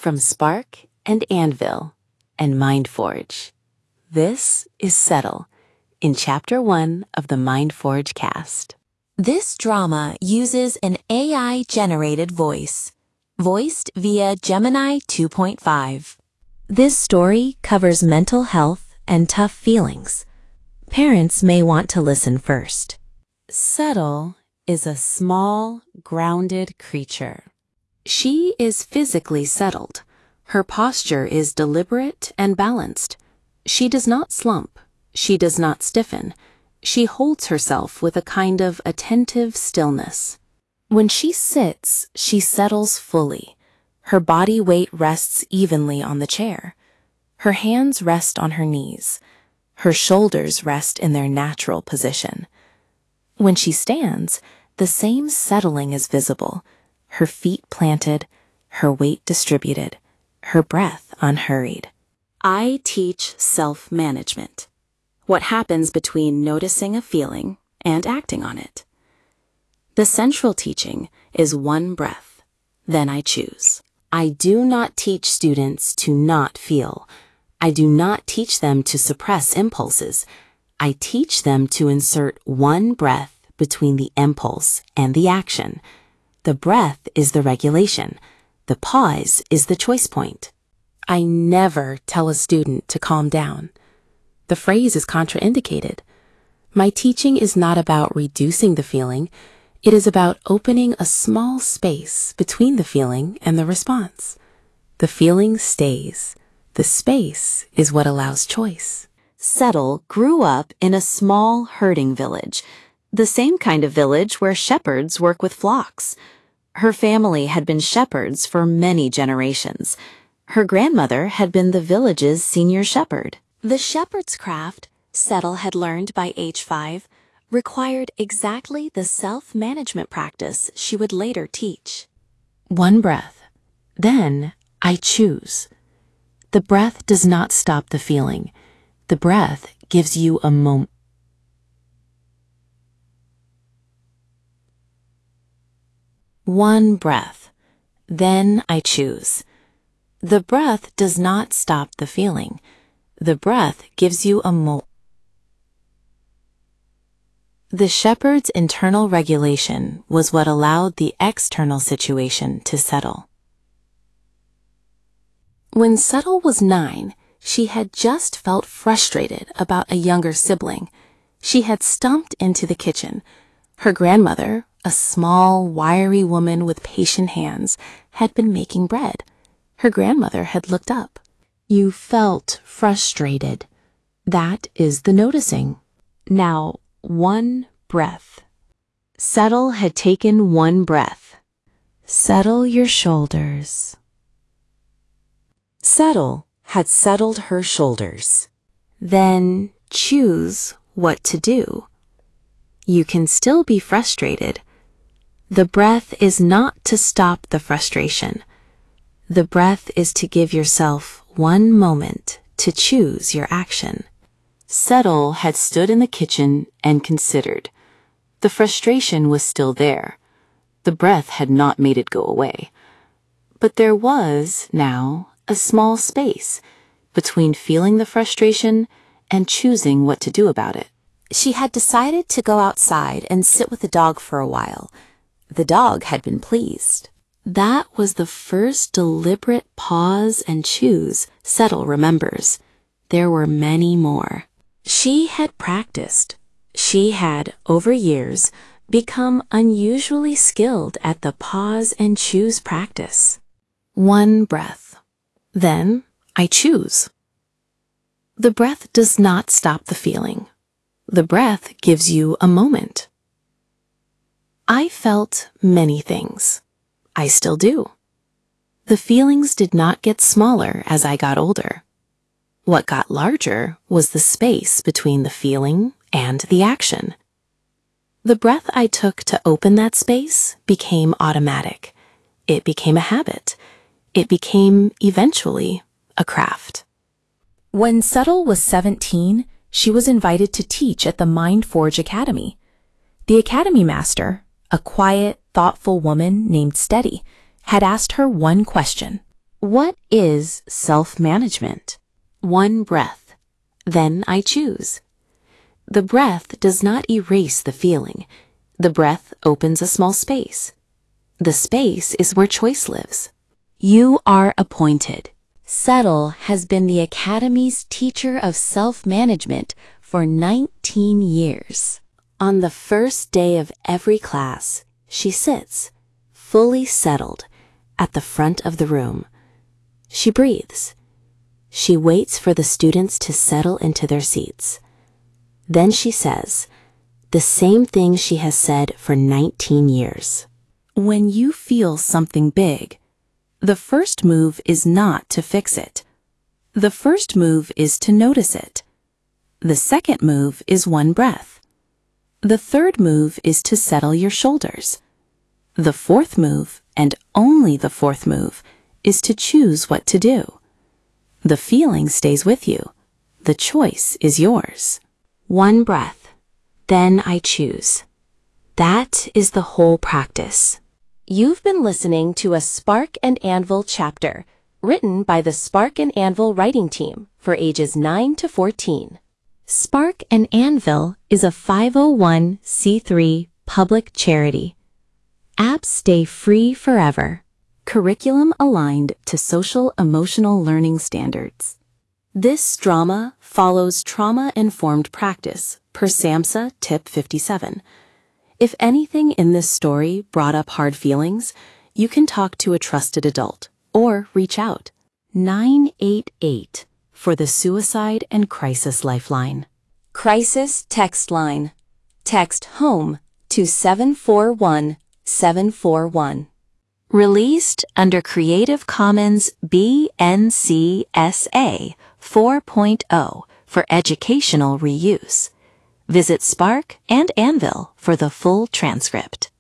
from Spark and Anvil and MindForge. This is Settle in Chapter 1 of the MindForge cast. This drama uses an AI-generated voice, voiced via Gemini 2.5. This story covers mental health and tough feelings. Parents may want to listen first. Settle is a small, grounded creature. She is physically settled. Her posture is deliberate and balanced. She does not slump. She does not stiffen. She holds herself with a kind of attentive stillness. When she sits, she settles fully. Her body weight rests evenly on the chair. Her hands rest on her knees. Her shoulders rest in their natural position. When she stands, the same settling is visible, her feet planted, her weight distributed, her breath unhurried. I teach self-management. What happens between noticing a feeling and acting on it. The central teaching is one breath, then I choose. I do not teach students to not feel. I do not teach them to suppress impulses. I teach them to insert one breath between the impulse and the action. The breath is the regulation. The pause is the choice point. I never tell a student to calm down. The phrase is contraindicated. My teaching is not about reducing the feeling. It is about opening a small space between the feeling and the response. The feeling stays. The space is what allows choice. Settle grew up in a small herding village, the same kind of village where shepherds work with flocks. Her family had been shepherds for many generations. Her grandmother had been the village's senior shepherd. The shepherd's craft, Settle had learned by age 5, required exactly the self-management practice she would later teach. One breath. Then I choose. The breath does not stop the feeling. The breath gives you a moment. One breath. Then I choose. The breath does not stop the feeling. The breath gives you a moment. The shepherd's internal regulation was what allowed the external situation to settle. When Settle was 9, she had just felt frustrated about a younger sibling. She had stumped into the kitchen. Her grandmother, a small, wiry woman with patient hands, had been making bread. Her grandmother had looked up. You felt frustrated. That is the noticing. Now, one breath. Settle had taken one breath. Settle your shoulders. Settle had settled her shoulders. Then choose what to do. You can still be frustrated. The breath is not to stop the frustration. The breath is to give yourself one moment to choose your action. Settle had stood in the kitchen and considered. The frustration was still there. The breath had not made it go away. But there was, now, a small space between feeling the frustration and choosing what to do about it. She had decided to go outside and sit with the dog for a while. The dog had been pleased. That was the first deliberate pause and choose Settle remembers. There were many more. She had practiced. She had, over years, become unusually skilled at the pause and choose practice. One breath. Then I choose. The breath does not stop the feeling. The breath gives you a moment. I felt many things. I still do. The feelings did not get smaller as I got older. What got larger was the space between the feeling and the action. The breath I took to open that space became automatic. It became a habit. It became, eventually, a craft. When Settle was 17, she was invited to teach at the MindForge Academy. The Academy Master, a quiet, thoughtful woman named Steady, had asked her one question. What is self-management? One breath. Then I choose. The breath does not erase the feeling. The breath opens a small space. The space is where choice lives. You are appointed. Settle has been the Academy's teacher of self-management for 19 years. On the first day of every class, she sits, fully settled, at the front of the room. She breathes. She waits for the students to settle into their seats. Then she says the same thing she has said for 19 years. When you feel something big, the first move is not to fix it. The first move is to notice it. The second move is one breath. The third move is to settle your shoulders. The fourth move, and only the fourth move, is to choose what to do. The feeling stays with you. The choice is yours. One breath. Then I choose. That is the whole practice. You've been listening to a Spark and Anvil chapter, written by the Spark and Anvil writing team for ages 9 to 14. Spark and Anvil is a 501c3 public charity. Apps stay free forever. Curriculum aligned to social-emotional learning standards. This drama follows trauma-informed practice per SAMHSA Tip 57. If anything in this story brought up hard feelings, you can talk to a trusted adult or reach out. 988 for the Suicide and Crisis Lifeline. Crisis Text Line. Text HOME to 741741. Released under Creative Commons BNCSA 4.0 for educational reuse. Visit Spark and Anvil for the full transcript.